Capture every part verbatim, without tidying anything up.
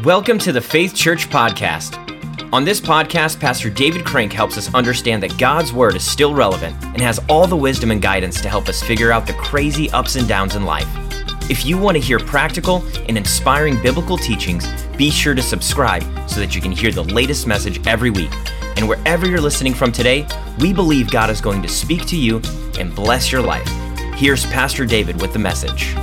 Welcome to the Faith Church Podcast. On this podcast, Pastor David Crank helps us understand that God's Word is still relevant and has all the wisdom and guidance to help us figure out the crazy ups and downs in life. If you want to hear practical and inspiring biblical teachings, be sure to subscribe so that you can hear the latest message every week. And wherever you're listening from today, we believe God is going to speak to you and bless your life. Here's Pastor David with the message.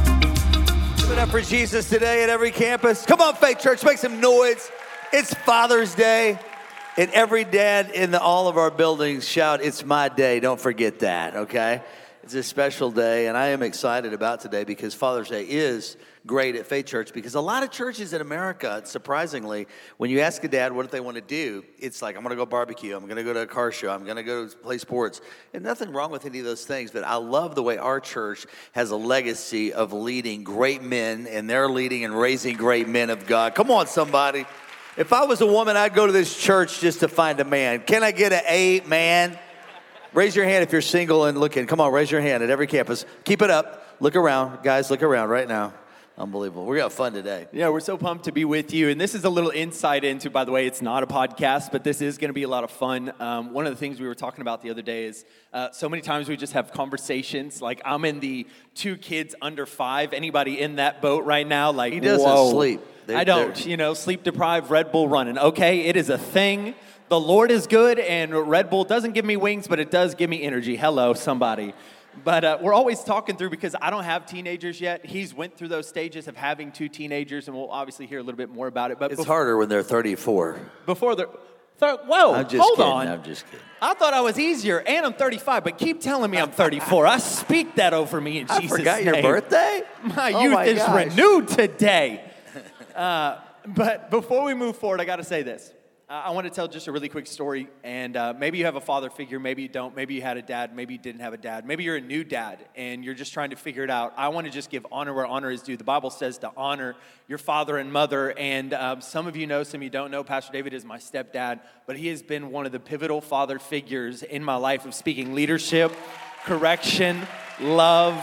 Give it up for Jesus today at every campus. Come on, Faith Church, make some noise. It's Father's Day, and every dad in the, all of our buildings shout, "It's my day." Don't forget that, okay? It's a special day, and I am excited about today because Father's Day is great at Faith Church, because a lot of churches in America, surprisingly, when you ask a dad what they want to do, it's like, I'm going to go barbecue, I'm going to go to a car show, I'm going to go play sports. And nothing wrong with any of those things, but I love the way our church has a legacy of leading great men, and they're leading and raising great men of God. Come on, somebody. If I was a woman, I'd go to this church just to find a man. Can I get an A, man? Raise your hand if you're single and looking. Come on, raise your hand at every campus. Keep it up. Look around. Guys, look around right now. Unbelievable. We're going to have fun today. Yeah, we're so pumped to be with you. And this is a little insight into, by the way, it's not a podcast, but this is going to be a lot of fun. Um, one of the things we were talking about the other day is uh, so many times we just have conversations. Like, I'm in the two kids under five. Anybody in that boat right now? Like, he doesn't whoa. sleep. They're, I don't, you know, sleep deprived, Red Bull running. Okay, it is a thing. The Lord is good, and Red Bull doesn't give me wings, but it does give me energy. Hello, somebody. But uh, we're always talking through, because I don't have teenagers yet. He's went through those stages of having two teenagers, and we'll obviously hear a little bit more about it. But it's before, harder when they're thirty-four. Before they're, thir- whoa, I'm just hold kidding. on. I'm just kidding. I thought I was easier, and I'm thirty-five, but keep telling me I'm thirty-four. I speak that over me in I Jesus' forgot name. your birthday? My oh youth my is gosh. renewed today. Uh, but before we move forward, I got to say this. I want to tell just a really quick story, and uh, maybe you have a father figure, maybe you don't, maybe you had a dad, maybe you didn't have a dad, maybe you're a new dad, and you're just trying to figure it out. I want to just give honor where honor is due. The Bible says to honor your father and mother, and um, some of you know, some of you don't know, Pastor David is my stepdad, but he has been one of the pivotal father figures in my life of speaking leadership, correction, love,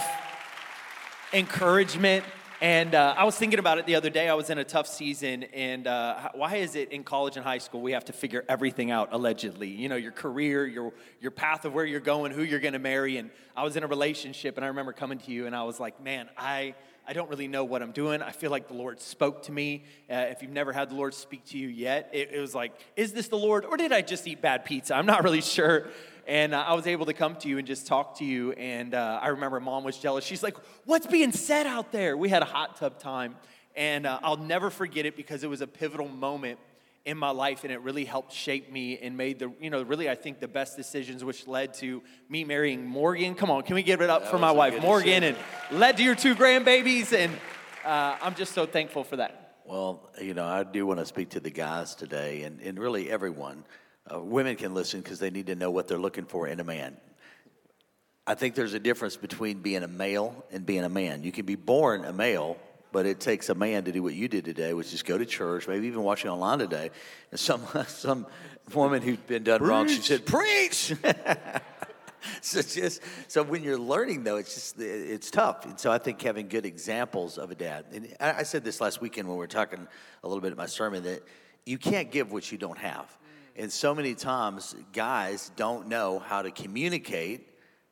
encouragement. And uh, I was thinking about it the other day. I was in a tough season, and uh, why is it in college and high school we have to figure everything out, allegedly? You know, your career, your your path of where you're going, who you're going to marry. And I was in a relationship, and I remember coming to you, and I was like, man, I, I don't really know what I'm doing. I feel like the Lord spoke to me. Uh, if you've never had the Lord speak to you yet, it, it was like, is this the Lord, or did I just eat bad pizza? I'm not really sure. And uh, I was able to come to you and just talk to you. And uh, I remember Mom was jealous. She's like, what's being said out there? We had a hot tub time. And uh, I'll never forget it, because it was a pivotal moment in my life. And it really helped shape me and made the, you know, really, I think the best decisions, which led to me marrying Morgan. Come on, can we give it up that for my wife, Morgan, decision. and led to your two grandbabies. And uh, I'm just so thankful for that. Well, you know, I do want to speak to the guys today, and, and really everyone. Uh, women can listen because they need to know what they're looking for in a man. I think there's a difference between being a male and being a man. You can be born a male, but it takes a man to do what you did today, which is go to church, maybe even watching online today. And some some woman who's been done preach. wrong, she said, preach! so just so when you're learning, though, it's just it's tough. And so I think having good examples of a dad. And I, I said this last weekend when we were talking a little bit at my sermon, that you can't give what you don't have. And so many times, guys don't know how to communicate,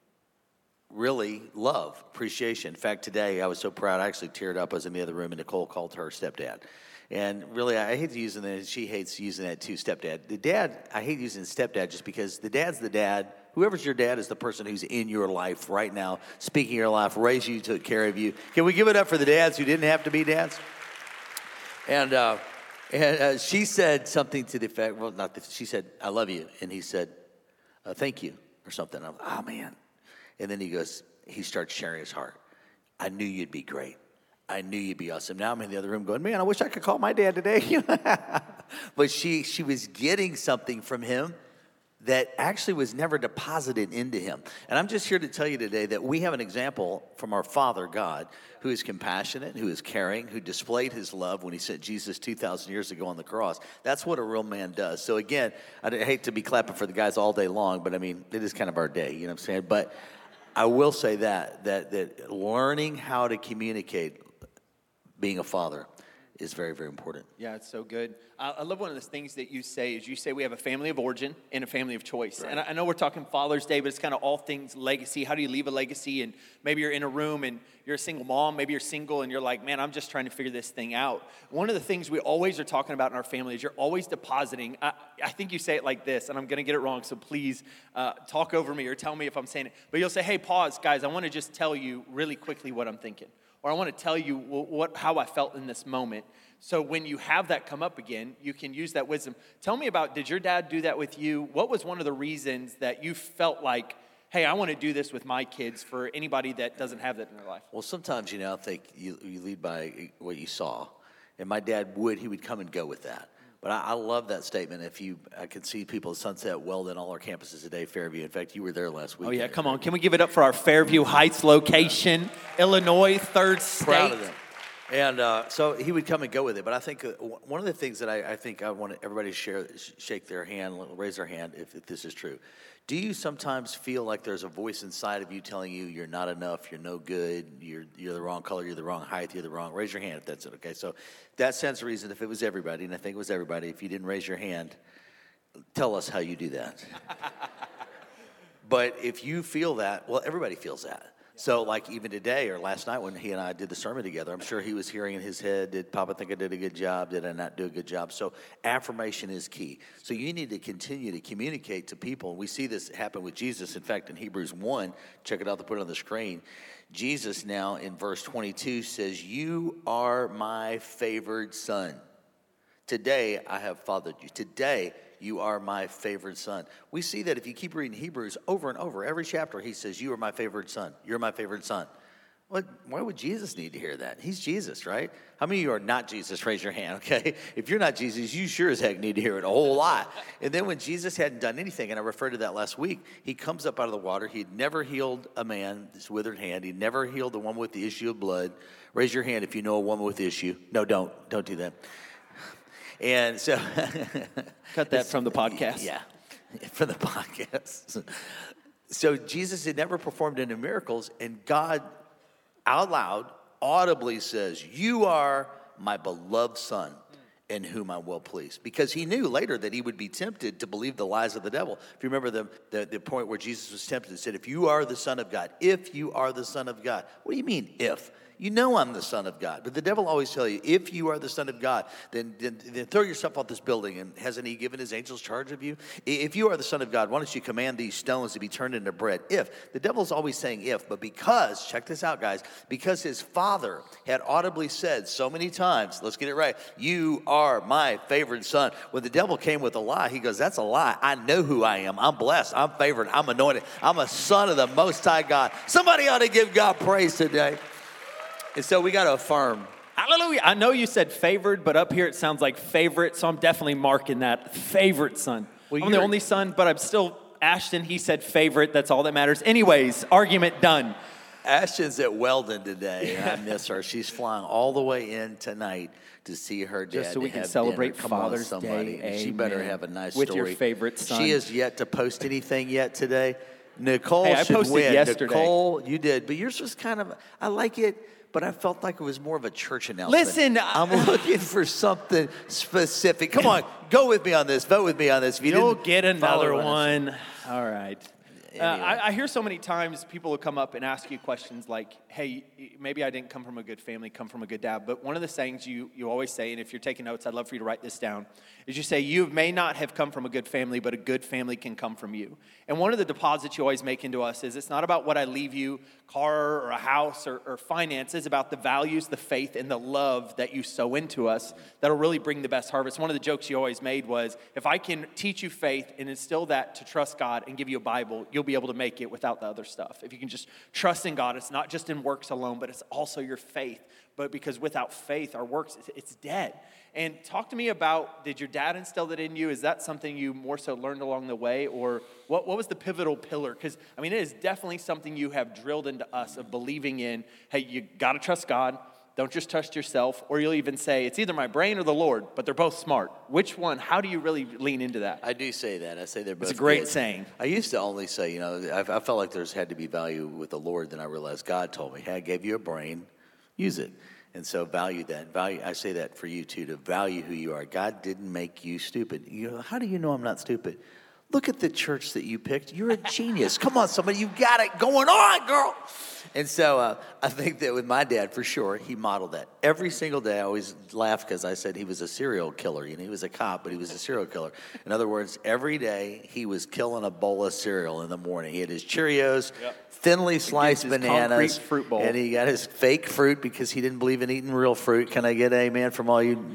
really love, appreciation. In fact, today I was so proud, I actually teared up. I was in the other room, and Nicole called her stepdad. And really, I hate using that. She hates using that too, stepdad. The dad, I hate using stepdad just because the dad's the dad. Whoever's your dad is the person who's in your life right now, speaking your life, raised you, took care of you. Can we give it up for the dads who didn't have to be dads? And, uh, And uh, she said something to the effect, well, not the, she said, I love you. And he said, uh, thank you, or something. I'm like, oh, man. And then he goes, he starts sharing his heart. I knew you'd be great. I knew you'd be awesome. Now I'm in the other room going, man, I wish I could call my dad today. But she she was getting something from him that actually was never deposited into him. And I'm just here to tell you today that we have an example from our Father, God, who is compassionate, who is caring, who displayed his love when he sent Jesus two thousand years ago on the cross. That's what a real man does. So again, I hate to be clapping for the guys all day long, but I mean, it is kind of our day, you know what I'm saying? But I will say that, that, that learning how to communicate being a father is very, very important. Yeah, it's so good. I, I love one of the things that you say is you say we have a family of origin and a family of choice. Right. And I, I know we're talking Father's Day, but it's kind of all things legacy. How do you leave a legacy? And maybe you're in a room and you're a single mom. Maybe you're single and you're like, man, I'm just trying to figure this thing out. One of the things we always are talking about in our family is you're always depositing. I, I think you say it like this, and I'm going to get it wrong, so please uh, talk over me or tell me if I'm saying it. But you'll say, hey, pause, guys, I want to just tell you really quickly what I'm thinking. Or I want to tell you what, how I felt in this moment. So when you have that come up again, you can use that wisdom. Tell me about, did your dad do that with you? What was one of the reasons that you felt like, hey, I want to do this with my kids for anybody that doesn't have that in their life? Well, sometimes, you know, I think you, you lead by what you saw. And my dad would, he would come and go with that. But I, I love that statement. If you, I can see people at Sunset, Weldon, all our campuses today, Fairview. In fact, you were there last week. Oh, yeah, come on. Can we give it up for our Fairview Heights location, Illinois, third state? Proud of them. And uh, so he would come and go with it. But I think uh, one of the things that I, I think I want everybody to share, shake their hand, raise their hand if, if this is true. Do you sometimes feel like there's a voice inside of you telling you you're not enough, you're no good, you're you're the wrong color, you're the wrong height, you're the wrong? Raise your hand if that's it, okay? So that stands to reason if it was everybody, and I think it was everybody, if you didn't raise your hand, tell us how you do that. But if you feel that, well, everybody feels that. So like even today or last night when he and I did the sermon together, I'm sure he was hearing in his head, did Papa think I did a good job? Did I not do a good job? So affirmation is key. So you need to continue to communicate to people. We see this happen with Jesus. In fact, in Hebrews one, check it out, to put it on the screen. Jesus now in verse twenty-two says, you are my favored son. Today I have fathered you. Today you are my favored son. We see that if you keep reading Hebrews over and over, every chapter he says, you are my favored son. You're my favorite son. What, why would Jesus need to hear that? He's Jesus, right? How many of you are not Jesus? Raise your hand, okay? If you're not Jesus, you sure as heck need to hear it a whole lot. And then when Jesus hadn't done anything, and I referred to that last week, he comes up out of the water. He'd never healed a man, this withered hand. He'd never healed the woman with the issue of blood. Raise your hand if you know a woman with the issue. No, don't. Don't do that. And so cut that from the podcast. Yeah, from the podcast. So Jesus had never performed any miracles, and God out loud audibly says, you are my beloved son in whom I'm well pleased. Because he knew later that he would be tempted to believe the lies of the devil. If you remember the, the, the point where Jesus was tempted and said, if you are the son of God, if you are the son of God. What do you mean if? You know I'm the son of God. But the devil always tell you, if you are the son of God, then, then, then throw yourself off this building. And hasn't he given his angels charge of you? If you are the son of God, why don't you command these stones to be turned into bread? If. The devil's always saying if. But because, check this out, guys, because his father had audibly said so many times, let's get it right, you are my favored son. When the devil came with a lie, he goes, that's a lie. I know who I am. I'm blessed. I'm favored. I'm anointed. I'm a son of the Most High God. Somebody ought to give God praise today. And so we got to affirm. Hallelujah. I know you said favored, but up here it sounds like favorite, so I'm definitely marking that. Favorite son. Well, I'm the only son, but I'm still Ashton. He said favorite. That's all that matters. Anyways, argument done. Ashton's at Weldon today, and I miss her. She's flying all the way in tonight to see her dad. Just so we to can have celebrate dinner. Come Father's on, somebody. Day. She better have a nice with story. With your favorite son. She has yet to post anything yet today. Nicole hey, I should posted win. Yesterday. Nicole, you did, but yours was kind of, I like it. But I felt like it was more of a church announcement. Listen, I'm looking for something specific. Come on, go with me on this. Vote with me on this. If you You'll didn't get another follow one. All right. Anyway. Uh, I, I hear so many times people will come up and ask you questions like, hey, maybe I didn't come from a good family, come from a good dad. But one of the sayings you, you always say, and if you're taking notes, I'd love for you to write this down, is you say, you may not have come from a good family, but a good family can come from you. And one of the deposits you always make into us is it's not about what I leave you, car or a house or, or finance. It's about the values, the faith, and the love that you sow into us that'll really bring the best harvest. One of the jokes you always made was, if I can teach you faith and instill that to trust God and give you a Bible, you'll be able to make it without the other stuff. If you can just trust in God, it's not just in works alone, but it's also your faith. But because without faith, our works, it's dead. And talk to me about, did your dad instill that in you? Is that something you more so learned along the way? Or what, what was the pivotal pillar? Because, I mean, it is definitely something you have drilled into us of believing in, hey, you got to trust God. Don't just trust yourself. Or you'll even say, it's either my brain or the Lord, but they're both smart. Which one? How do you really lean into that? I do say that. I say they're both It's a great good. saying. I used to only say, you know, I, I felt like there's had to be value with the Lord. Then I realized God told me, hey, I gave you a brain, use it. And so value that. Value. I say that for you too, to value who you are. God didn't make you stupid. You know, how do you know I'm not stupid? Look at the church that you picked. You're a genius. Come on, somebody, you got it going on, girl. And so uh, I think that with my dad, for sure, he modeled that. Every single day, I always laugh because I said he was a serial killer. You know, he was a cop, but he was a serial killer. In other words, every day he was killing a bowl of cereal in the morning. He had his Cheerios, yep. thinly sliced bananas, fruit bowl. And he got his fake fruit because he didn't believe in eating real fruit. Can I get an amen from all you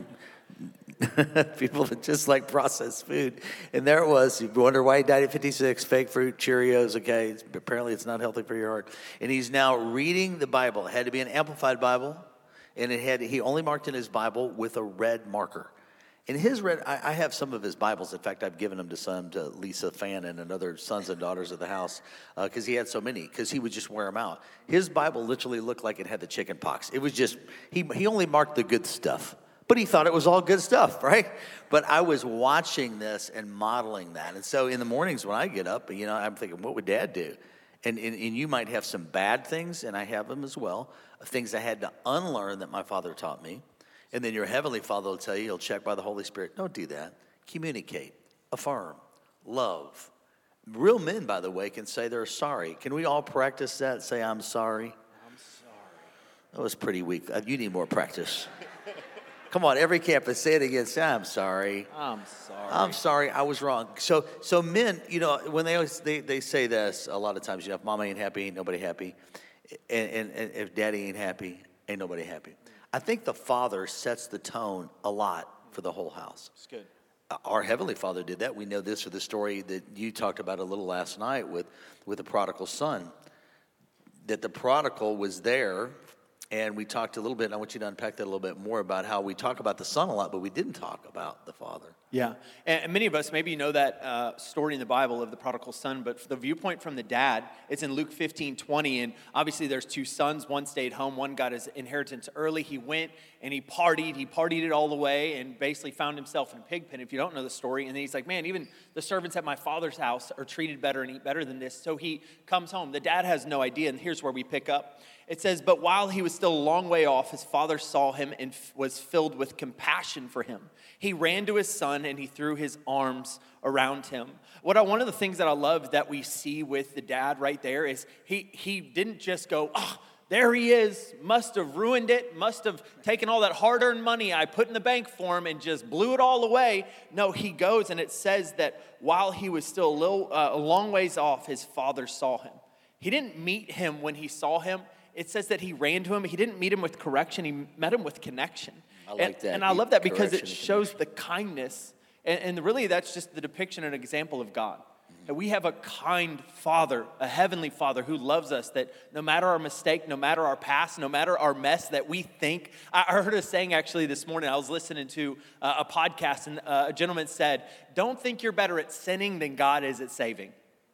people that just like processed food? And there it was. You wonder why he died at fifty-six. Fake fruit, Cheerios. Okay, it's, apparently it's not healthy for your heart. And he's now reading the Bible. It had to be an amplified Bible, and it had he only marked in his Bible with a red marker. And his red, I, I have some of his Bibles. In fact, I've given them to some, to Lisa Fannin and other sons and daughters of the house, because uh, he had so many, because he would just wear them out. His Bible literally looked like it had the chicken pox. It was just, he he only marked the good stuff. But he thought it was all good stuff, right? But I was watching this and modeling that. And so in the mornings when I get up, you know, I'm thinking, what would Dad do? And, and, and you might have some bad things, and I have them as well, things I had to unlearn that my father taught me. And then your heavenly Father will tell you, he'll check by the Holy Spirit. Don't do that. Communicate, affirm, love. Real men, by the way, can say they're sorry. Can we all practice that? Say, I'm sorry. I'm sorry. That was pretty weak. You need more practice. Come on, every campus, say it again. Say, I'm sorry. I'm sorry. I'm sorry. I was wrong. So, so men, you know, when they always they, they say this a lot of times, you know, if mama ain't happy, ain't nobody happy, and, and, and if daddy ain't happy, ain't nobody happy. I think the Father sets the tone a lot for the whole house. It's good. Our Heavenly Father did that. We know this for the story that you talked about a little last night with, with the prodigal son, that the prodigal was there. And we talked a little bit, and I want you to unpack that a little bit more about how we talk about the son a lot, but we didn't talk about the father. Yeah, and many of us, maybe you know that uh, story in the Bible of the prodigal son, but for the viewpoint from the dad, it's in Luke fifteen twenty, and obviously there's two sons. One stayed home, one got his inheritance early. He went and he partied, he partied it all the way, and basically found himself in a pig pen, if you don't know the story. And then he's like, man, even the servants at my father's house are treated better and eat better than this. So he comes home. The dad has no idea, and here's where we pick up. It says, but while he was still a long way off, his father saw him and f- was filled with compassion for him. He ran to his son and he threw his arms around him. What I, one of the things that I love that we see with the dad right there is he, he didn't just go, oh, there he is, must have ruined it, must have taken all that hard-earned money I put in the bank for him and just blew it all away. No, he goes, and it says that while he was still a, little, uh, a long ways off, his father saw him. He didn't meet him when he saw him. It says that he ran to him. He didn't meet him with correction. He met him with connection. I like and, that. And I love that because it Correction and shows the kindness. And, and really, that's just the depiction and example of God. That we have a kind Father, a heavenly Father who loves us, that no matter our mistake, no matter our past, no matter our mess that we think. I heard a saying actually this morning. I was listening to a podcast, and a gentleman said, don't think you're better at sinning than God is at saving.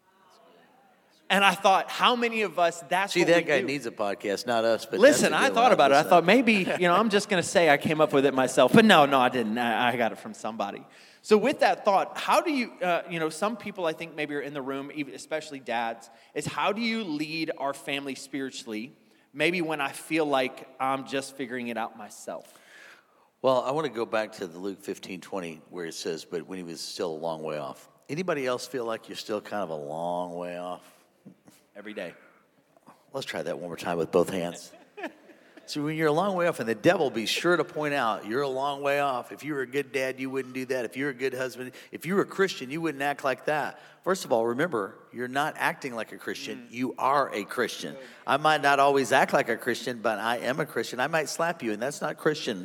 And I thought, how many of us, that's See, what that we guy do. needs a podcast, not us. But Listen, that's a I good thought one. about it. I Listen. thought maybe, you know, I'm just going to say I came up with it myself. But no, no, I didn't. I, I got it from somebody. So with that thought, how do you, uh, you know, some people I think maybe are in the room, even especially dads, is how do you lead our family spiritually, maybe when I feel like I'm just figuring it out myself? Well, I want to go back to the Luke fifteen twenty where it says, but when he was still a long way off. Anybody else feel like you're still kind of a long way off? Every day. Let's try that one more time with both hands. So when you're a long way off, and the devil be sure to point out, you're a long way off. If you were a good dad, you wouldn't do that. If you're a good husband, if you were a Christian, you wouldn't act like that. First of all, remember, you're not acting like a Christian. Mm. You are a Christian. I might not always act like a Christian, but I am a Christian. I might slap you, and that's not Christian.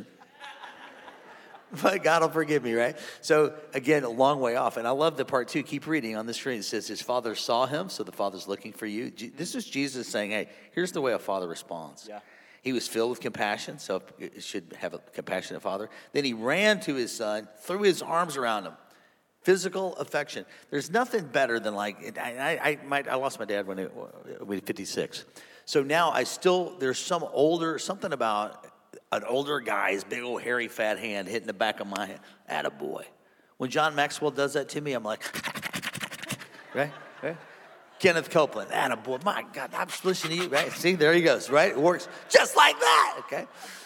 But God will forgive me, right? So, again, a long way off. And I love the part two. Keep reading on the screen. It says, his father saw him, so the father's looking for you. This is Jesus saying, hey, here's the way a father responds. Yeah. He was filled with compassion, so it should have a compassionate father. Then he ran to his son, threw his arms around him. Physical affection. There's nothing better than like, I, I, I, my, I lost my dad when he was fifty-six. So now I still, there's some older, something about an older guy's big old hairy fat hand hitting the back of my head. Attaboy. When John Maxwell does that to me, I'm like, right? Right? Kenneth Copeland, attaboy. My God, I'm listening to you, right? See, there he goes, right? It works just like that, okay?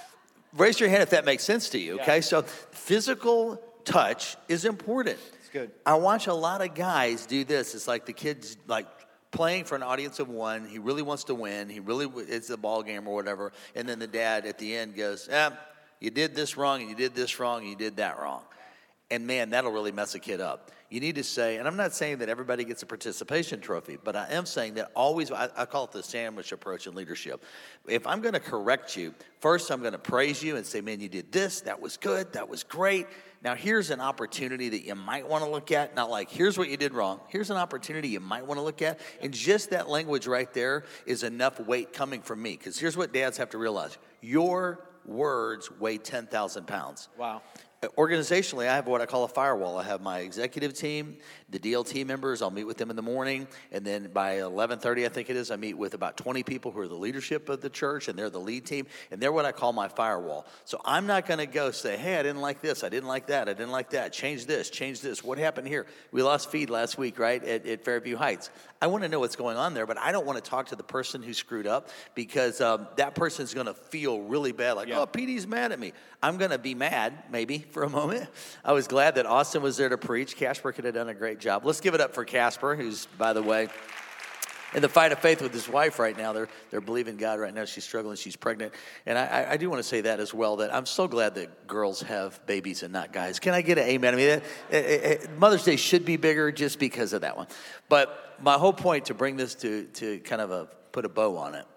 Raise your hand if that makes sense to you, okay? Yeah. So physical touch is important. It's good. I watch a lot of guys do this. It's like the kid's like playing for an audience of one. He really wants to win. He really, it's a ball game or whatever. And then the dad at the end goes, eh, you did this wrong and you did this wrong and you did that wrong. And man, that'll really mess a kid up. You need to say, and I'm not saying that everybody gets a participation trophy, but I am saying that always, I, I call it the sandwich approach in leadership. If I'm going to correct you, first I'm going to praise you and say, man, you did this, that was good, that was great. Now here's an opportunity that you might want to look at. Not like, here's what you did wrong. Here's an opportunity you might want to look at. And just that language right there is enough weight coming from me. Because here's what dads have to realize. Your words weigh ten thousand pounds. Wow. Organizationally, I have what I call a firewall. I have my executive team, the D L T members. I'll meet with them in the morning. And then by eleven thirty, I think it is, I meet with about twenty people who are the leadership of the church, and they're the lead team. And they're what I call my firewall. So I'm not going to go say, hey, I didn't like this. I didn't like that. I didn't like that. Change this. Change this. What happened here? We lost feed last week, right, at, at Fairview Heights. I want to know what's going on there, but I don't want to talk to the person who screwed up because um, that person's going to feel really bad. Like, yeah. oh, P D's mad at me. I'm going to be mad, maybe, for a moment. I was glad that Austin was there to preach. Casper could have done a great job. Let's give it up for Casper, who's, by the way, in the fight of faith with his wife right now. They're they're believing God right now. She's struggling. She's pregnant. And I, I do want to say that as well, that I'm so glad that girls have babies and not guys. Can I get an amen? I mean, it, it, it, Mother's Day should be bigger just because of that one. But my whole point to bring this to, to kind of a put a bow on it,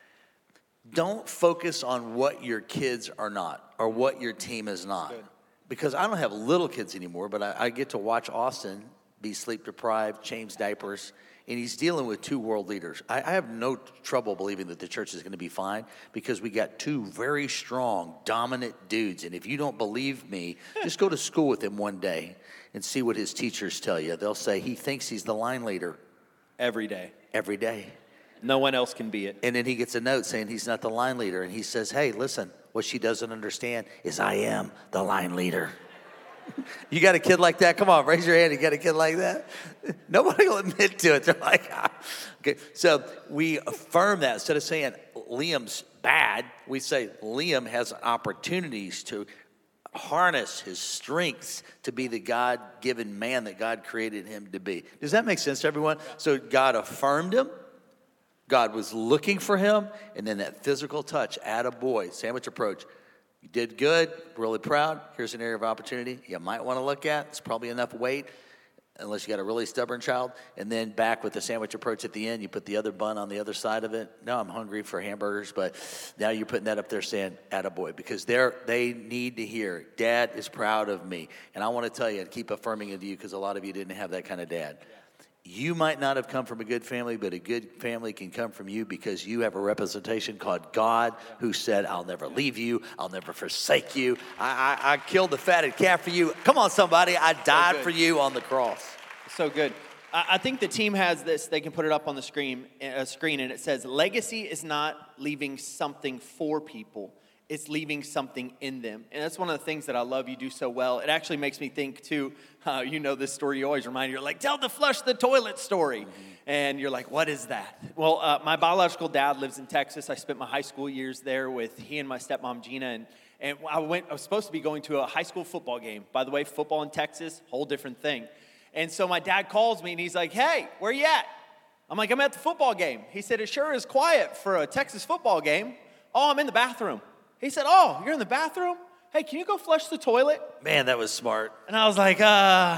don't focus on what your kids are not or what your team is not. Good. Because I don't have little kids anymore, but I, I get to watch Austin be sleep deprived, change diapers, and he's dealing with two world leaders. I, I have no trouble believing that the church is going to be fine because we got two very strong, dominant dudes. And if you don't believe me, just go to school with him one day and see what his teachers tell you. They'll say he thinks he's the line leader. Every day. Every day. No one else can be it. And then he gets a note saying he's not the line leader. And he says, hey, listen, what she doesn't understand is I am the line leader. You got a kid like that? Come on, raise your hand. You got a kid like that? Nobody will admit to it. They're like, ah. Okay. So we affirm that. Instead of saying Liam's bad, we say Liam has opportunities to harness his strengths to be the God-given man that God created him to be. Does that make sense to everyone? So God affirmed him. God was looking for him. And then that physical touch, attaboy, sandwich approach. You did good, really proud. Here's an area of opportunity you might want to look at. It's probably enough weight, unless you got a really stubborn child. And then back with the sandwich approach at the end, you put the other bun on the other side of it. Now I'm hungry for hamburgers, but now you're putting that up there saying, attaboy, because they're, they need to hear, Dad is proud of me. And I want to tell you, and keep affirming it to you, because a lot of you didn't have that kind of dad. You might not have come from a good family, but a good family can come from you because you have a representation called God who said, I'll never leave you. I'll never forsake you. I, I, I killed the fatted calf for you. Come on, somebody. I died so for you on the cross. So good. I, I think the team has this. They can put it up on the screen, uh, screen, and it says, legacy is not leaving something for people. It's leaving something in them. And that's one of the things that I love you do so well. It actually makes me think, too, uh, you know this story you always remind me. You're like, tell the flush the toilet story. Mm-hmm. And you're like, what is that? Well, uh, my biological dad lives in Texas. I spent my high school years there with he and my stepmom, Gina. And, and I, went, I was supposed to be going to a high school football game. By the way, football in Texas, whole different thing. And so my dad calls me, and he's like, hey, where you at? I'm like, I'm at the football game. He said, it sure is quiet for a Texas football game. Oh, I'm in the bathroom. He said, oh, you're in the bathroom? Hey, can you go flush the toilet? Man, that was smart. And I was like, uh,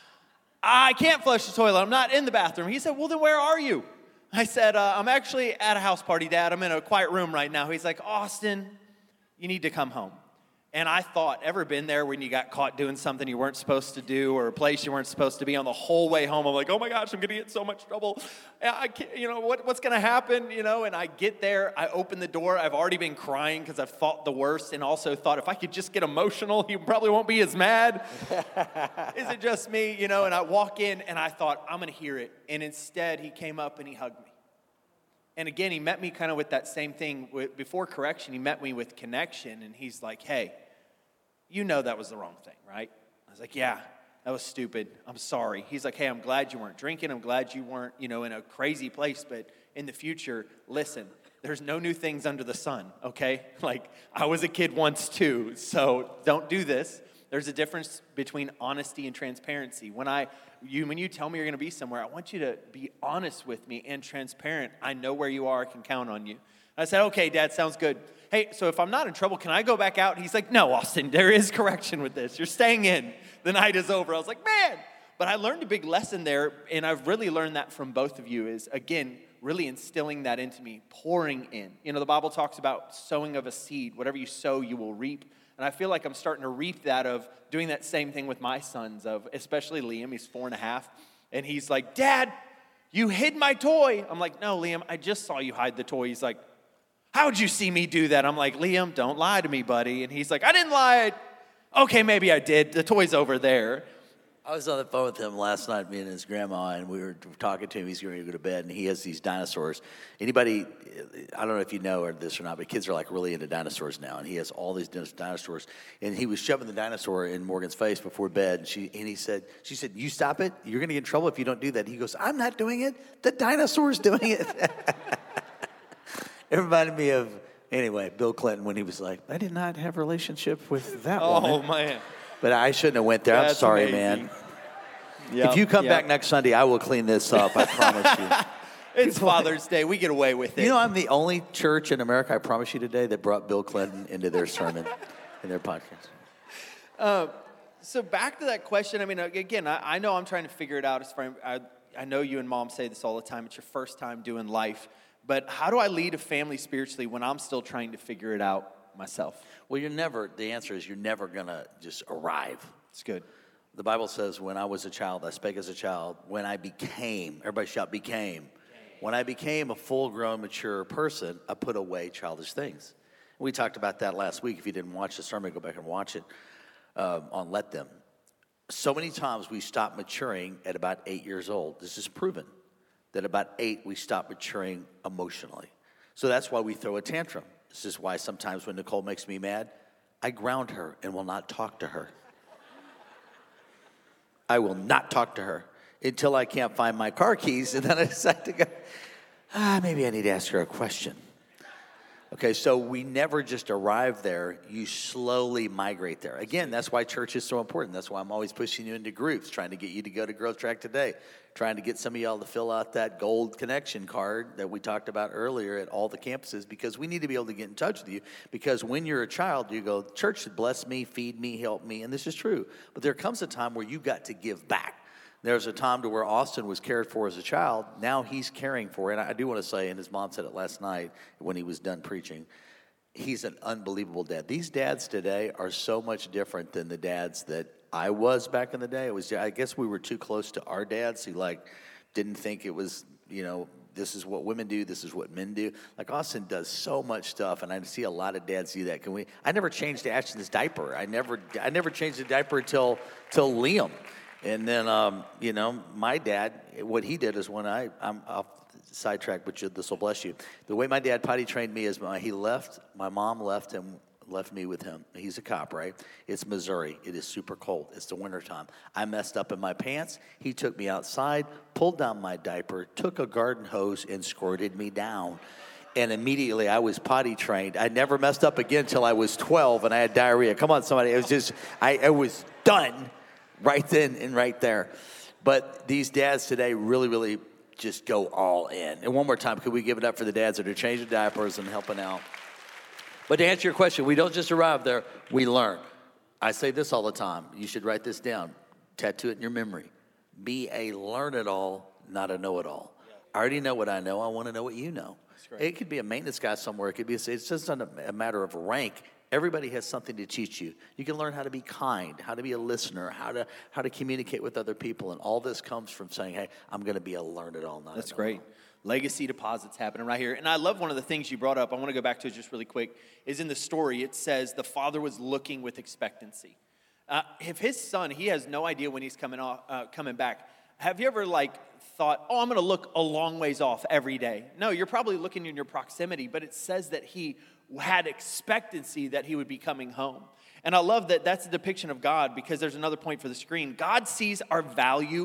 I can't flush the toilet. I'm not in the bathroom. He said, well, then where are you? I said, uh, I'm actually at a house party, Dad. I'm in a quiet room right now. He's like, Austin, you need to come home. And I thought, ever been there when you got caught doing something you weren't supposed to do or a place you weren't supposed to be? On the whole way home, I'm like, oh my gosh, I'm going to get in so much trouble. I can't, you know, what, what's going to happen? You know, and I get there, I open the door. I've already been crying because I've thought the worst and also thought if I could just get emotional, he probably won't be as mad. Is it just me? You know, and I walk in and I thought, I'm going to hear it. And instead, he came up and he hugged me. And again, he met me kind of with that same thing. Before correction, he met me with connection. And he's like, hey, you know that was the wrong thing, right? I was like, yeah, that was stupid. I'm sorry. He's like, hey, I'm glad you weren't drinking. I'm glad you weren't, you know, in a crazy place. But in the future, listen, there's no new things under the sun, okay? Like, I was a kid once too, so don't do this. There's a difference between honesty and transparency. When I, you, when you tell me you're going to be somewhere, I want you to be honest with me and transparent. I know where you are. I can count on you. I said, okay, Dad, sounds good. Hey, so if I'm not in trouble, can I go back out? He's like, no, Austin, there is correction with this. You're staying in. The night is over. I was like, man. But I learned a big lesson there, and I've really learned that from both of you is, again, really instilling that into me, pouring in. You know, the Bible talks about sowing of a seed. Whatever you sow, you will reap. And I feel like I'm starting to reap that of doing that same thing with my sons, of especially Liam. He's four and a half. And he's like, Dad, you hid my toy. I'm like, no, Liam, I just saw you hide the toy. He's like, how'd you see me do that? I'm like, Liam, don't lie to me, buddy. And he's like, I didn't lie. Okay, maybe I did. The toy's over there. I was on the phone with him last night, me and his grandma, and we were talking to him. He's going to go to bed, and he has these dinosaurs. Anybody, I don't know if you know or this or not, but kids are like really into dinosaurs now, and he has all these dinosaurs. And he was shoving the dinosaur in Morgan's face before bed, and she and he said, she said, you stop it. You're going to get in trouble if you don't do that. He goes, I'm not doing it. The dinosaur's doing it. It reminded me of, anyway, Bill Clinton when he was like, I did not have a relationship with that oh, woman. Oh, man. But I shouldn't have went there. That's I'm sorry, amazing. man. Yep, if you come yep. back next Sunday, I will clean this up. I promise you. It's Father's Day. We get away with it. You know, I'm the only church in America, I promise you today, that brought Bill Clinton into their sermon, in their podcast. Uh, so back to that question. I mean, again, I, I know I'm trying to figure it out. As far, I, I know you and Mom say this all the time. It's your first time doing life. But how do I lead a family spiritually when I'm still trying to figure it out myself? Well, you're never, the answer is you're never going to just arrive. It's good. The Bible says, when I was a child, I spake as a child. When I became, everybody shout, became. When I became a full-grown, mature person, I put away childish things. We talked about that last week. If you didn't watch the sermon, go back and watch it um, on Let Them. So many times we stop maturing at about eight years old. This is proven that about eight we stop maturing emotionally. So that's why we throw a tantrum. This is why sometimes when Nicole makes me mad, I ground her and will not talk to her. I will not talk to her until I can't find my car keys, and then I decide to go, ah, maybe I need to ask her a question. Okay, so we never just arrive there. You slowly migrate there. Again, that's why church is so important. That's why I'm always pushing you into groups, trying to get you to go to Growth Track Today, trying to get some of y'all to fill out that gold connection card that we talked about earlier at all the campuses, because we need to be able to get in touch with you. Because when you're a child, you go, church should bless me, feed me, help me, and this is true. But there comes a time where you've got to give back. There's a time to where Austin was cared for as a child. Now he's caring for, and I do want to say, and his mom said it last night when he was done preaching, he's an unbelievable dad. These dads today are so much different than the dads that I was back in the day. It was, I guess we were too close to our dads who like didn't think it was, you know, this is what women do, this is what men do. Like Austin does so much stuff, and I see a lot of dads do that. Can we? I never changed Ashton's diaper. I never, I never changed the diaper until, till Liam. And then, um, you know, my dad, what he did is when I, I'm off sidetrack, but this will bless you. The way my dad potty trained me is my, he left, my mom left him, left me with him. He's a cop, right? It's Missouri. It is super cold. It's the wintertime. I messed up in my pants. He took me outside, pulled down my diaper, took a garden hose, and squirted me down. And immediately I was potty trained. I never messed up again until I was twelve, and I had diarrhea. Come on, somebody. It was just, I, I was done. Right then and right there. But these dads today really, really just go all in. And one more time, could we give it up for the dads that are changing diapers and helping out? But to answer your question, we don't just arrive there, we learn. I say this all the time. You should write this down. Tattoo it in your memory. Be a learn-it-all, not a know-it-all. I already know what I know. I want to know what you know. It could be a maintenance guy somewhere. It could be, a, it's just not a, a matter of rank. Everybody has something to teach you. You can learn how to be kind, how to be a listener, how to how to communicate with other people. And all this comes from saying, hey, I'm going to be a learn-it-all, not That's a great. know-it-all. Legacy deposits happening right here. And I love one of the things you brought up. I want to go back to it just really quick. Is in the story, it says the father was looking with expectancy. Uh, if his son, he has no idea when he's coming off, uh, coming back. Have you ever like thought, oh, I'm going to look a long ways off every day? No, you're probably looking in your proximity, but it says that he had expectancy that he would be coming home. And I love that that's a depiction of God, because there's another point for the screen. God sees our value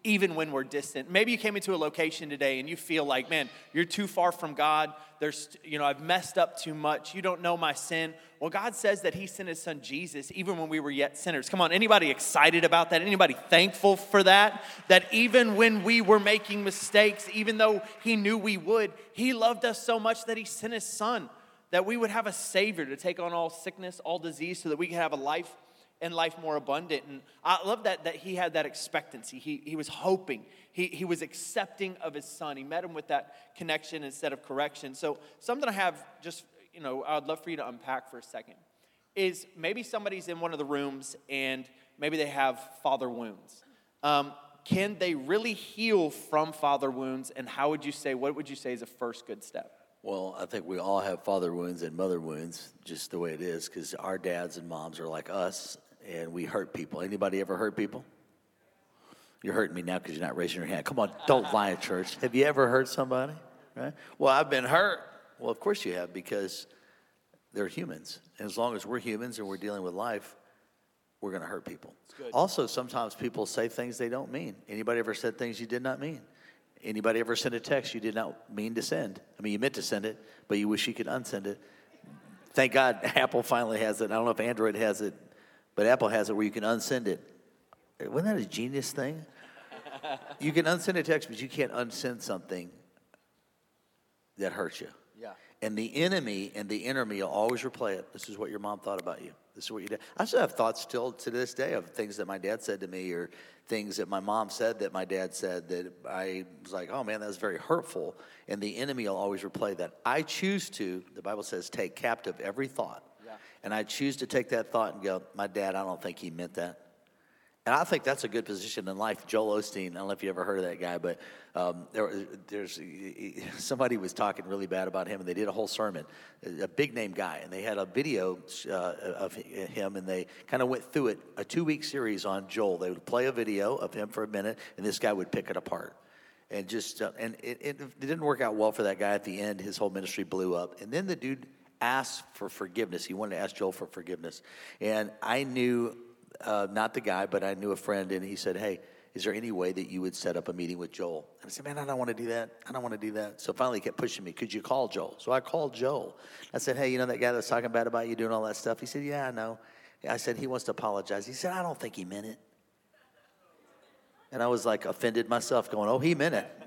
even when we're distant. Maybe you came into a location today and you feel like, man, you're too far from God. There's, you know, I've messed up too much. You don't know my sin. Well, God says that he sent his son Jesus even when we were yet sinners. Come on, anybody excited about that? Anybody thankful for that? That even when we were making mistakes, even though he knew we would, he loved us so much that he sent his son, that we would have a savior to take on all sickness, all disease, so that we could have a life and life more abundant. And I love that that he had that expectancy. He he was hoping. He he was accepting of his son. He met him with that connection instead of correction. So something I have just, you know, I would love for you to unpack for a second is maybe somebody's in one of the rooms and maybe they have father wounds. Um, can they really heal from father wounds? And how would you say, what would you say is a first good step? Well, I think we all have father wounds and mother wounds, just the way it is, because our dads and moms are like us, and we hurt people. Anybody ever hurt people? You're hurting me now because you're not raising your hand. Come on, don't lie at church. Have you ever hurt somebody? Right? Well, I've been hurt. Well, of course you have, because they're humans. And as long as we're humans and we're dealing with life, we're going to hurt people. Also, sometimes people say things they don't mean. Anybody ever said things you did not mean? Anybody ever send a text you did not mean to send? I mean, you meant to send it, but you wish you could unsend it. Thank God Apple finally has it. I don't know if Android has it, but Apple has it where you can unsend it. Wasn't that a genius thing? You can unsend a text, but you can't unsend something that hurts you. Yeah. And the enemy and the inner me will always replay it. This is what your mom thought about you. This is what you did. I still have thoughts still to this day of things that my dad said to me, or things that my mom said that my dad said that I was like, oh man, that was very hurtful. And the enemy will always replay that. I choose to, the Bible says, take captive every thought. Yeah. And I choose to take that thought and go, my dad, I don't think he meant that. And I think that's a good position in life. Joel Osteen, I don't know if you ever heard of that guy, but um, there, there's somebody was talking really bad about him, and they did a whole sermon, a big-name guy, and they had a video uh, of him, and they kind of went through it, a two-week series on Joel. They would play a video of him for a minute, and this guy would pick it apart. And just uh, and it, it, it didn't work out well for that guy at the end. His whole ministry blew up. And then the dude asked for forgiveness. He wanted to ask Joel for forgiveness. And I knew... Uh, not the guy, but I knew a friend, and he said, hey, is there any way that you would set up a meeting with Joel? And I said, man, I don't want to do that. I don't want to do that. So finally he kept pushing me, could you call Joel? So I called Joel. I said, hey, you know that guy that's talking bad about you doing all that stuff? He said, yeah, I know. I said, he wants to apologize. He said, I don't think he meant it. And I was like offended myself going, oh, he meant it.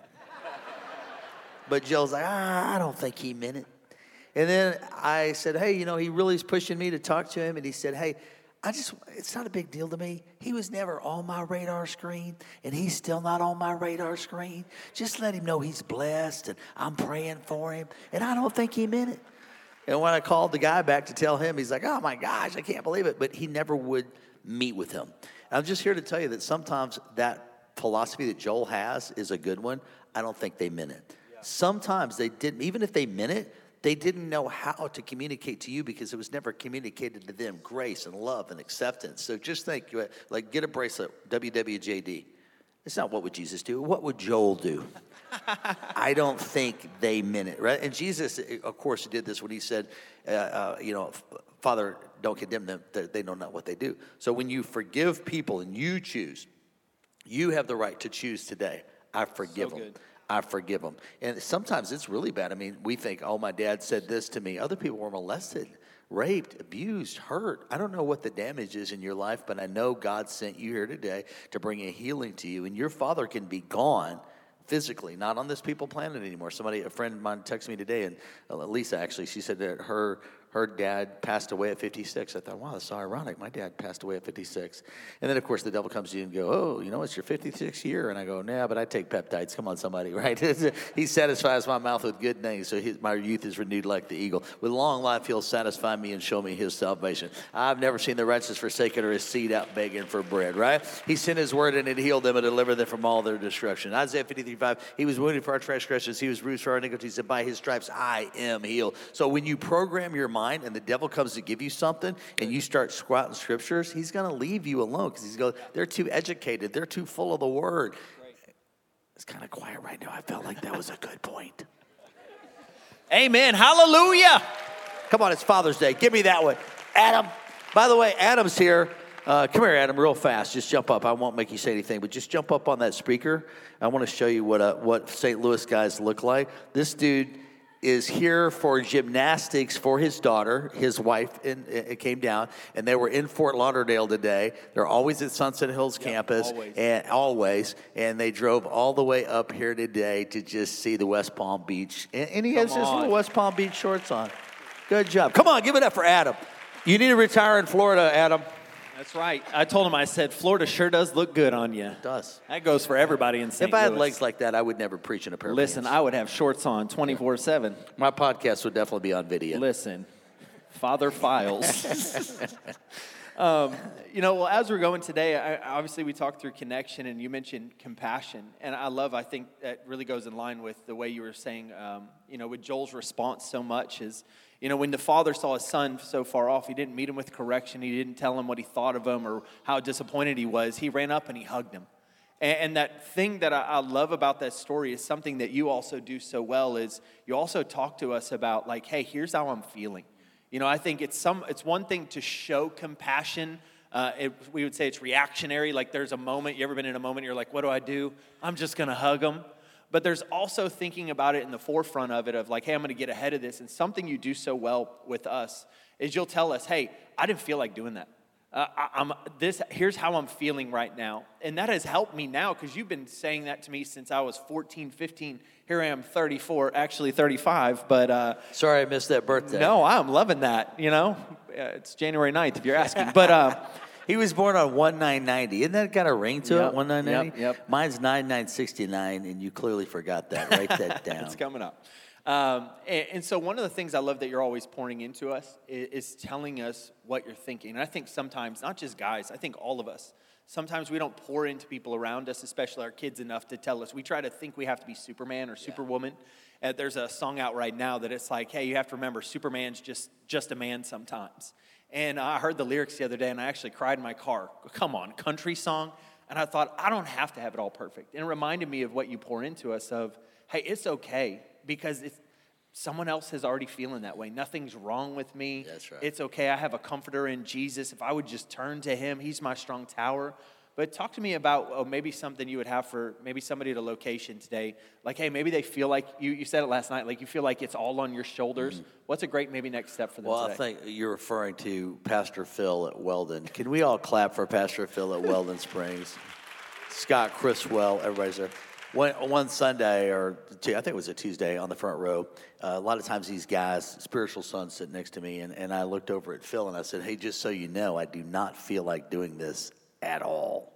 But Joel's like, ah, I don't think he meant it. And then I said, hey, you know, he really is pushing me to talk to him. And he said, hey, I just, it's not a big deal to me. He was never on my radar screen, and he's still not on my radar screen. Just let him know he's blessed, and I'm praying for him, and I don't think he meant it. And when I called the guy back to tell him, he's like, oh, my gosh, I can't believe it. But he never would meet with him. And I'm just here to tell you that sometimes that philosophy that Joel has is a good one. I don't think they meant it. Yeah. Sometimes they didn't, even if they meant it, they didn't know how to communicate to you because it was never communicated to them, grace and love and acceptance. So just think, like, get a bracelet, W W J D. It's not what would Jesus do. What would Joel do? I don't think they meant it, right? And Jesus, of course, did this when he said, uh, uh, you know, Father, don't condemn them. They know not what they do. So when you forgive people and you choose, you have the right to choose today. I forgive so them. Good. I forgive them. And sometimes it's really bad. I mean, we think, oh, my dad said this to me. Other people were molested, raped, abused, hurt. I don't know what the damage is in your life, but I know God sent you here today to bring a healing to you. And your father can be gone physically, not on this people planet anymore. Somebody, a friend of mine texted me today, and uh, Lisa actually, she said that her her dad passed away at fifty-six. I thought, wow, that's so ironic. My dad passed away at fifty-six. And then, of course, the devil comes to you and go, oh, you know, it's your fifty-sixth year. And I go, nah, but I take peptides. Come on, somebody, right? He satisfies my mouth with good things, so his, my youth is renewed like the eagle. With long life, he'll satisfy me and show me his salvation. I've never seen the righteous forsaken or his seed out begging for bread, right? He sent his word and it healed them and delivered them from all their destruction. Isaiah fifty-three five, he was wounded for our transgressions. He was bruised for our iniquities, and by his stripes I am healed. So when you program your mind and the devil comes to give you something and you start squatting scriptures, he's going to leave you alone because he's going, they're too educated. They're too full of the word. Right. It's kind of quiet right now. I felt like that was a good point. Amen. Hallelujah. Come on, it's Father's Day. Give me that one. Adam. By the way, Adam's here. Uh, come here, Adam, real fast. Just jump up. I won't make you say anything, but just jump up on that speaker. I want to show you what uh, what Saint Louis guys look like. This dude is here for gymnastics for his daughter. His wife in, it came down, and they were in Fort Lauderdale today. They're always at Sunset Hills yep, campus, always. and always, and they drove all the way up here today to just see the West Palm Beach. And, and he Come has on. his little West Palm Beach shorts on. Good job. Come on, give it up for Adam. You need to retire in Florida, Adam. That's right. I told him, I said, Florida sure does look good on you. It does. That goes for everybody in Saint If I had Louis. legs like that, I would never preach in a pair of Listen, pants. I would have shorts on twenty-four seven. My podcast would definitely be on video. Listen, Father Files. um, you know, well, as we're going today, I, obviously we talked through connection, and you mentioned compassion. And I love, I think that really goes in line with the way you were saying, um, you know, with Joel's response so much is, you know, when the father saw his son so far off, he didn't meet him with correction. He didn't tell him what he thought of him or how disappointed he was. He ran up and he hugged him. And, and that thing that I, I love about that story is something that you also do so well is you also talk to us about like, hey, here's how I'm feeling. You know, I think it's some. It's one thing to show compassion. Uh, it, we would say it's reactionary. Like there's a moment, you ever been in a moment, you're like, what do I do? I'm just going to hug him. But there's also thinking about it in the forefront of it of like, hey, I'm going to get ahead of this. And something you do so well with us is you'll tell us, hey, I didn't feel like doing that. Uh, I, I'm this. Here's how I'm feeling right now. And that has helped me now because you've been saying that to me since I was fourteen, fifteen. Here I am, thirty-four, actually thirty-five. But uh, sorry I missed that birthday. No, I'm loving that, you know. It's January ninth if you're asking. But uh, he was born on one nine ninety. Isn't that got a ring to yep, it, one nine ninety? Yep, yep. Mine's nine nine sixty-nine, and you clearly forgot that. Write that down. It's coming up. Um, and, and so one of the things I love that you're always pouring into us is, is telling us what you're thinking. And I think sometimes, not just guys, I think all of us, sometimes we don't pour into people around us, especially our kids, enough to tell us. We try to think we have to be Superman or Superwoman. Yeah. Uh, there's a song out right now that it's like, hey, you have to remember Superman's just, just a man sometimes. And I heard the lyrics the other day, and I actually cried in my car. Come on, country song. And I thought, I don't have to have it all perfect. And it reminded me of what you pour into us of, hey, it's okay, because if someone else is already feeling that way. Nothing's wrong with me. That's right. It's okay. I have a comforter in Jesus. If I would just turn to him, he's my strong tower. But talk to me about oh, maybe something you would have for maybe somebody at a location today. Like, hey, maybe they feel like, you, you said it last night, like you feel like it's all on your shoulders. Mm-hmm. What's a great maybe next step for them well, today? I think you're referring to Pastor Phil at Weldon. Can we all clap for Pastor Phil at Weldon Springs? Scott Criswell, everybody's there. One, one Sunday, or two, I think it was a Tuesday, on the front row, uh, a lot of times these guys, spiritual sons, sit next to me, and, and I looked over at Phil, and I said, hey, just so you know, I do not feel like doing this at all.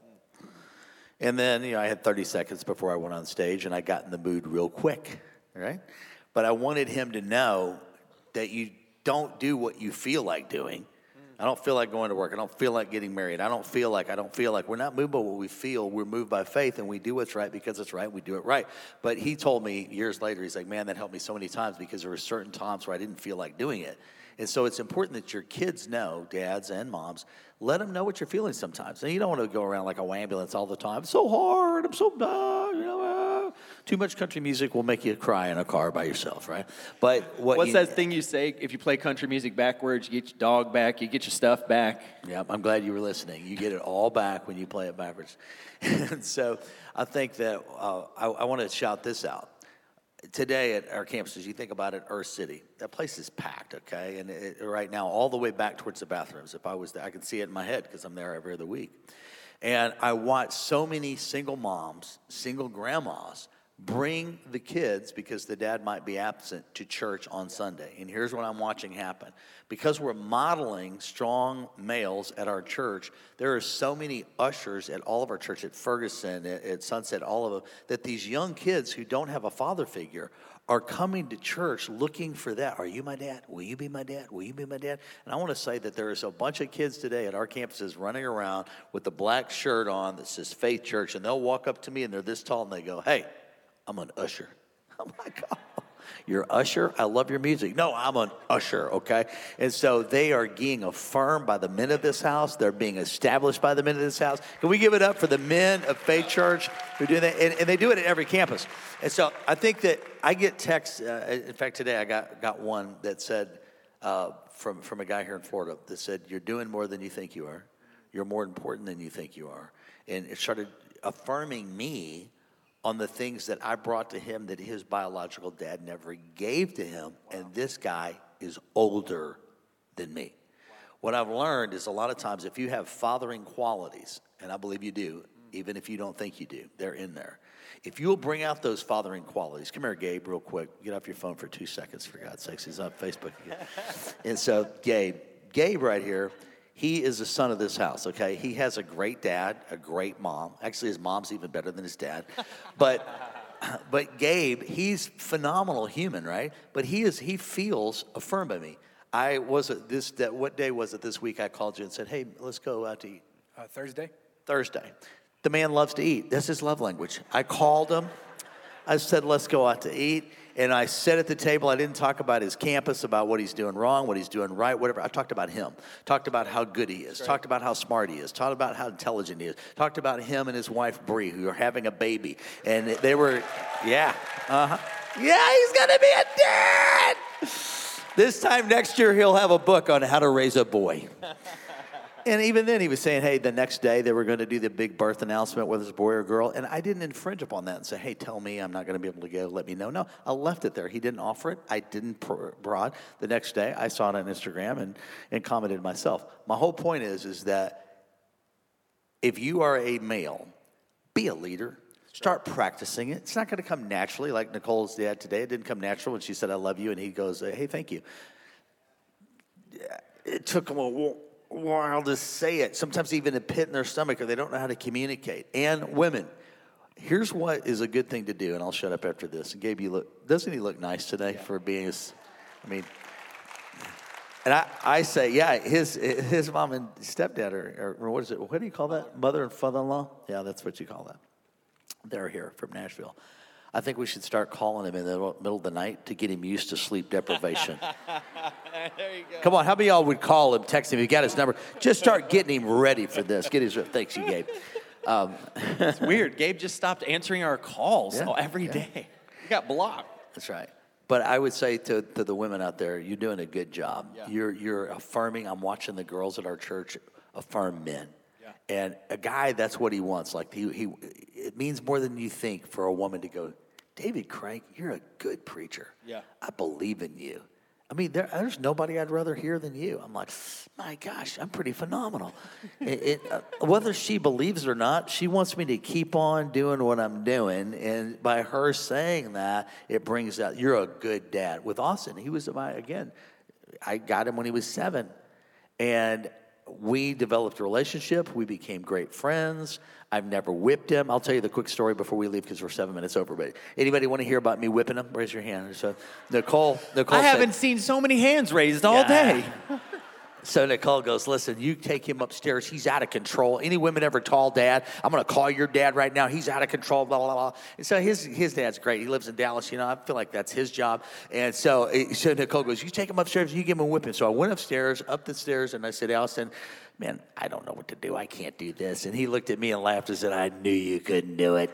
And then, you know, I had thirty seconds before I went on stage, and I got in the mood real quick, right? But I wanted him to know that you don't do what you feel like doing. I don't feel like going to work. I don't feel like getting married. I don't feel like, I don't feel like. We're not moved by what we feel. We're moved by faith, and we do what's right because it's right. We do it right. But he told me years later, he's like, man, that helped me so many times because there were certain times where I didn't feel like doing it. And so it's important that your kids know, dads and moms, let them know what you're feeling sometimes. And you don't want to go around like a ambulance all the time. It's so hard. I'm so done. You know, uh, too much country music will make you cry in a car by yourself, right? But what What's you, that thing you say? If you play country music backwards, you get your dog back, you get your stuff back. Yeah, I'm glad you were listening. You get it all back when you play it backwards. And so I think that uh, I, I want to shout this out. Today at our campuses, you think about it, Earth City. That place is packed, okay? And it, right now, all the way back towards the bathrooms. If I was there, I can see it in my head because I'm there every other week. And I watch so many single moms, single grandmas, bring the kids, because the dad might be absent, to church on Sunday. And here's what I'm watching happen. Because we're modeling strong males at our church, there are so many ushers at all of our church, at Ferguson, at, at Sunset, all of them, that these young kids who don't have a father figure are coming to church looking for that. Are you my dad? Will you be my dad? Will you be my dad? And I want to say that there is a bunch of kids today at our campuses running around with the black shirt on that says Faith Church, and they'll walk up to me, and they're this tall, and they go, hey, I'm an usher. I'm like, oh, you're usher? I love your music. No, I'm an usher, okay? And so they are being affirmed by the men of this house. They're being established by the men of this house. Can we give it up for the men of Faith Church who do that? And, and they do it at every campus. And so I think that I get texts. Uh, in fact, today I got, got one that said, uh, from, from a guy here in Florida, that said, you're doing more than you think you are. You're more important than you think you are. And it started affirming me on the things that I brought to him that his biological dad never gave to him. Wow. And this guy is older than me. Wow. What I've learned is a lot of times if you have fathering qualities, and I believe you do, even if you don't think you do, they're in there. If you'll bring out those fathering qualities, come here, Gabe, real quick. Get off your phone for two seconds, for God's sakes. He's on Facebook again. And so, Gabe, Gabe right here, he is the son of this house, okay? He has a great dad, a great mom. Actually, his mom's even better than his dad. But but Gabe, he's phenomenal human, right? But he is he feels affirmed by me. I was it this that what day was it this week I called you and said, "Hey, let's go out to eat." Uh, Thursday. Thursday. The man loves to eat. That's his love language. I called him. I said, let's go out to eat. And I sat at the table. I didn't talk about his campus, about what he's doing wrong, what he's doing right, whatever. I talked about him. Talked about how good he is. Right. Talked about how smart he is. Talked about how intelligent he is. Talked about him and his wife, Bree, who are having a baby. And they were, yeah, uh-huh. Yeah, he's going to be a dad. This time next year, he'll have a book on how to raise a boy. And even then, he was saying, hey, the next day they were going to do the big birth announcement, whether it's a boy or a girl. And I didn't infringe upon that and say, hey, tell me I'm not going to be able to go. Let me know. No, I left it there. He didn't offer it. I didn't prod. The next day, I saw it on Instagram and, and commented myself. My whole point is, is that if you are a male, be a leader. Start practicing it. It's not going to come naturally like Nicole's dad today. It didn't come natural when she said, I love you. And he goes, hey, thank you. It took him a while. while to say it, sometimes even a pit in their stomach, or they don't know how to communicate. And women, here's what is a good thing to do, and I'll shut up after this. And Gabe, you look, doesn't he look nice today yeah. for being his, I mean, and I, I say, yeah, his his mom and stepdad are, or what is it, what do you call that? Mother and father-in-law? Yeah, that's what you call that. They're here from Nashville. I think we should start calling him in the middle of the night to get him used to sleep deprivation. There you go. Come on, how many of y'all would call him, text him, you got his number? Just start getting him ready for this. Get his, thanks you, Gabe. Um, it's weird. Gabe just stopped answering our calls yeah, every yeah. day. He got blocked. That's right. But I would say to, to the women out there, you're doing a good job. Yeah. You're you're affirming. I'm watching the girls at our church affirm men. Yeah. And a guy, that's what he wants. Like he, he, it means more than you think for a woman to go, David Crank, you're a good preacher. Yeah. I believe in you. I mean, there, there's nobody I'd rather hear than you. I'm like, my gosh, I'm pretty phenomenal. it, it, uh, whether she believes it or not, she wants me to keep on doing what I'm doing. And by her saying that, it brings out, you're a good dad. With Austin, he was, my again, I got him when he was seven. And we developed a relationship. We became great friends. I've never whipped him. I'll tell you the quick story before we leave because we're seven minutes over. But anybody want to hear about me whipping him? Raise your hand. So Nicole, Nicole I said, haven't seen so many hands raised all yeah. day. So Nicole goes, listen, you take him upstairs. He's out of control. Any women ever call dad? I'm going to call your dad right now. He's out of control, blah, blah, blah. And so his his dad's great. He lives in Dallas. You know, I feel like that's his job. And so, so Nicole goes, you take him upstairs and you give him a whipping. So I went upstairs, up the stairs, and I said, Allison, man, I don't know what to do. I can't do this. And he looked at me and laughed and said, I knew you couldn't do it.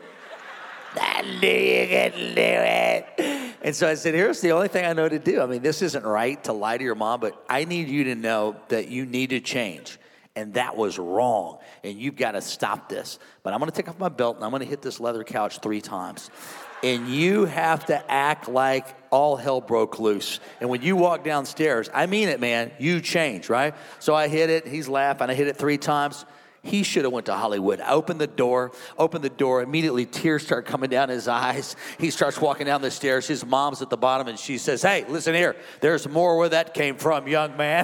I knew you couldn't do it. And so I said, here's the only thing I know to do. I mean, this isn't right to lie to your mom, but I need you to know that you need to change. And that was wrong. And you've got to stop this. But I'm going to take off my belt and I'm going to hit this leather couch three times. And you have to act like all hell broke loose. And when you walk downstairs, I mean it, man, you change, right? So I hit it. He's laughing. I hit it three times. He should have went to Hollywood. I opened the door, opened the door. Immediately, tears start coming down his eyes. He starts walking down the stairs. His mom's at the bottom, and she says, hey, listen here. There's more where that came from, young man.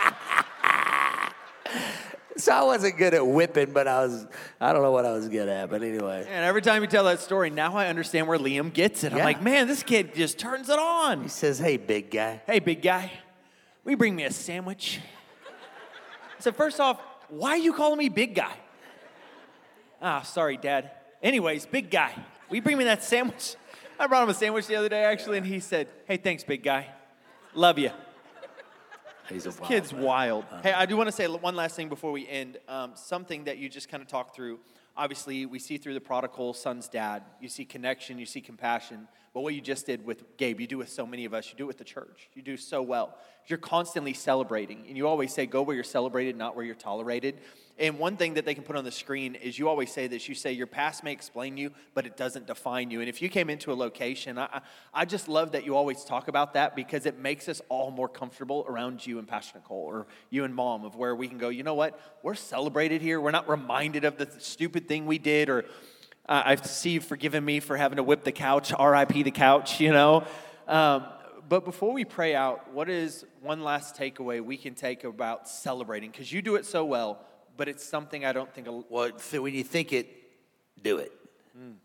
So I wasn't good at whipping, but I was, I don't know what I was good at, but anyway. And every time you tell that story, now I understand where Liam gets it. I'm yeah. like, man, this kid just turns it on. He says, hey, big guy. Hey, big guy, will you bring me a sandwich? I said, first off, why are you calling me big guy? Ah, sorry, Dad. Anyways, big guy, will you bring me that sandwich? I brought him a sandwich the other day, actually, and he said, hey, thanks, big guy. Love you. He's a this wild kid's man. wild. Uh-huh. Hey, I do want to say one last thing before we end. Um, something that you just kind of talked through obviously we see through the prodigal son's dad, you see connection, you see compassion. But what you just did with Gabe, you do with so many of us, you do it with the church. You do so well. You're constantly celebrating. And you always say, go where you're celebrated, not where you're tolerated. And one thing that they can put on the screen is you always say this. You say, your past may explain you, but it doesn't define you. And if you came into a location, I, I just love that you always talk about that because it makes us all more comfortable around you and Pastor Nicole or you and Mom, of where we can go, you know what? We're celebrated here. We're not reminded of the stupid thing we did, or Uh, I see you've forgiven me for having to whip the couch, R I P the couch, you know. Um, but before we pray out, what is one last takeaway we can take about celebrating? Because you do it so well, but it's something I don't think... A, well, when you think it, do it. Mm.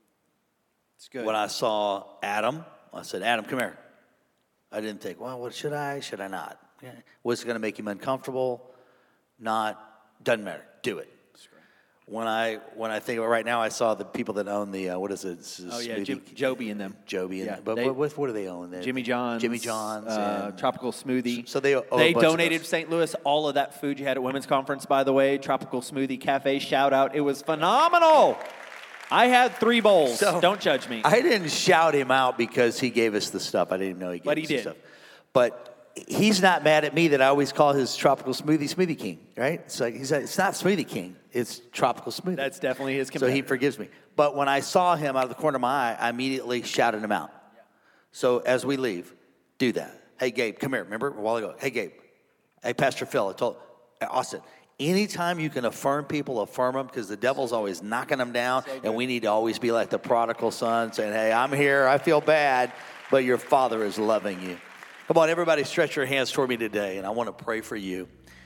It's good. When I saw Adam, I said, Adam, come here. I didn't think, well, what should I, should I not? Yeah. Was it going to make him uncomfortable? Not. Doesn't matter. Do it. When I when I think about right now, I saw the people that own the, uh, what is it? Oh, yeah, Jim, Joby and them. Joby and yeah, them. But they, what, what do they own? They, Jimmy John's. Jimmy John's. Uh, and, Tropical Smoothie. So they own They a bunch donated of Saint Louis all of that food you had at Women's Conference, by the way. Tropical Smoothie Cafe, shout out. It was phenomenal. I had three bowls. So, don't judge me. I didn't shout him out because he gave us the stuff. I didn't know he gave but us he the did. stuff. But he's not mad at me that I always call his Tropical Smoothie Smoothie King, right? It's like, he's like, it's not Smoothie King. It's Tropical Smoothie. That's definitely his competitor. So he forgives me. But when I saw him out of the corner of my eye, I immediately shouted him out. Yeah. So as we leave, do that. Hey, Gabe, come here. Remember a while ago? Hey, Gabe. Hey, Pastor Phil. I told Austin, anytime you can affirm people, affirm them, because the devil's always knocking them down, so and we need to always be like the prodigal son, saying, hey, I'm here. I feel bad, but your Father is loving you. Come on, everybody, stretch your hands toward me today, and I want to pray for you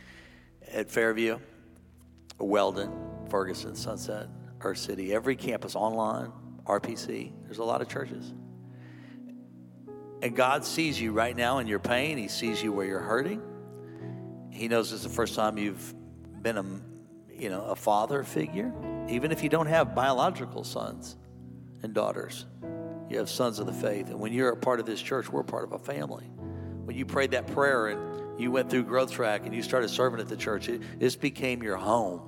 at Fairview, Weldon, Ferguson, Sunset, Earth City, every campus, online, R P C. There's a lot of churches. And God sees you right now in your pain. He sees you where you're hurting. He knows it's the first time you've been a, you know, a father figure. Even if you don't have biological sons and daughters, you have sons of the faith. And when you're a part of this church, we're part of a family. When you prayed that prayer and you went through Growth Track and you started serving at the church, it, this became your home.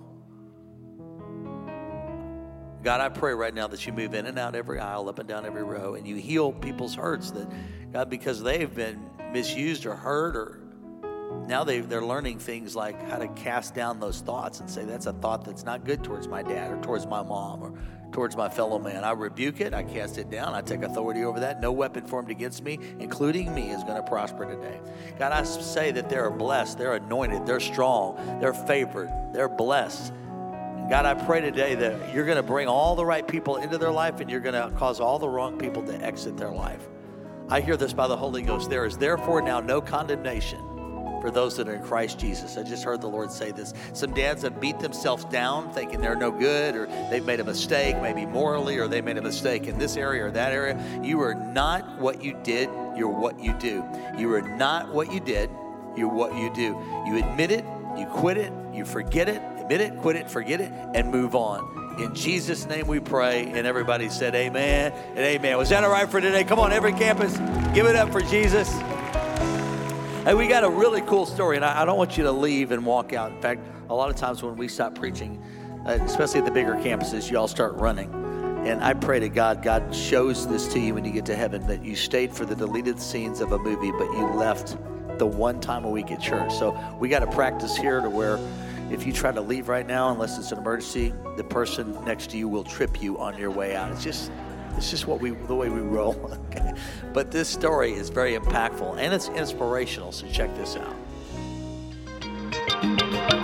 God, I pray right now that you move in and out every aisle, up and down every row, and you heal people's hurts that, God, because they've been misused or hurt, or now they, they're learning things like how to cast down those thoughts and say, that's a thought that's not good towards my dad or towards my mom or towards my fellow man. I rebuke it. I cast it down. I take authority over that. No weapon formed against me, including me, is going to prosper today. God, I say that they're blessed. They're anointed. They're strong. They're favored. They're blessed. God, I pray today that you're going to bring all the right people into their life and you're going to cause all the wrong people to exit their life. I hear this by the Holy Ghost. There is therefore now no condemnation for those that are in Christ Jesus. I just heard the Lord say this. Some dads have beat themselves down thinking they're no good, or they've made a mistake, maybe morally, or they made a mistake in this area or that area. You are not what you did, you're what you do. You are not what you did, you're what you do. You admit it, you quit it, you forget it, admit it, quit it, forget it, and move on. In Jesus' name we pray, and everybody said amen and amen. Was that all right for today? Come on, every campus, give it up for Jesus. Hey, we got a really cool story, and I, I don't want you to leave and walk out. In fact, a lot of times when we stop preaching, uh, especially at the bigger campuses, you all start running. And I pray to God, God shows this to you when you get to heaven, that you stayed for the deleted scenes of a movie, but you left the one time a week at church. So we got to practice here to where if you try to leave right now, unless it's an emergency, the person next to you will trip you on your way out. It's just... It's just what we, the way we roll. Okay. But this story is very impactful and it's inspirational, so check this out.